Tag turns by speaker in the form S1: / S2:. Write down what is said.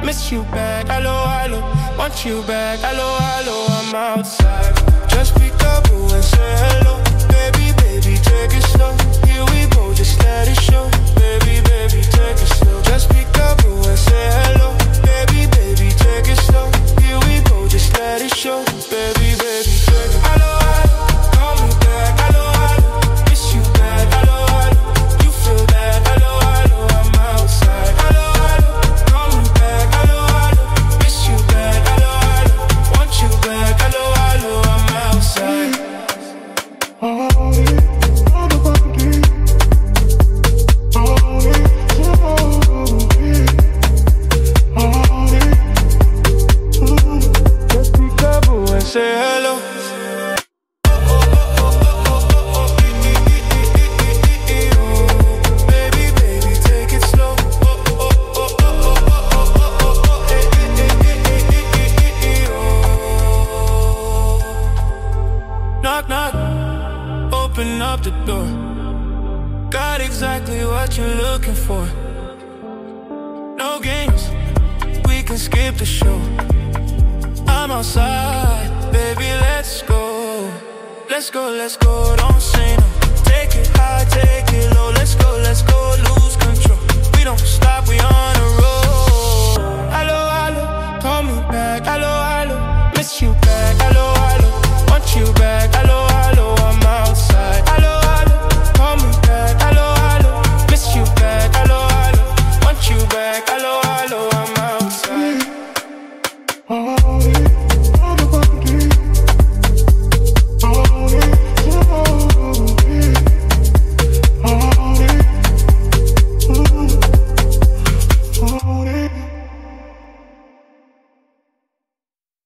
S1: miss you back. Hello, hello, want you back. Hello, hello, I'm outside. Just pick up and say hello. Baby, baby, take it slow. Here we go, just let it show. Baby, baby, take it slow. Just pick up and say hello. Baby, baby, take it slow. Here we go, just let it show. Baby, baby, take it. Hello, hello, call me back. Hello, hello, miss you back. Hello, hello, you feel that. Hello, hello, I'm outside. Hello, hello, call me back. Hello, hello, miss you back. Hello, hello, want you back. Hello, hello, I'm outside. Just pick up and say hello. Baby, baby, take it slow. Knock, knock, open up the door. Got exactly what you're looking for. No games, we can skip the show. I'm outside, baby, let's go. Let's go, don't say no. Take it high, take it low. Let's go,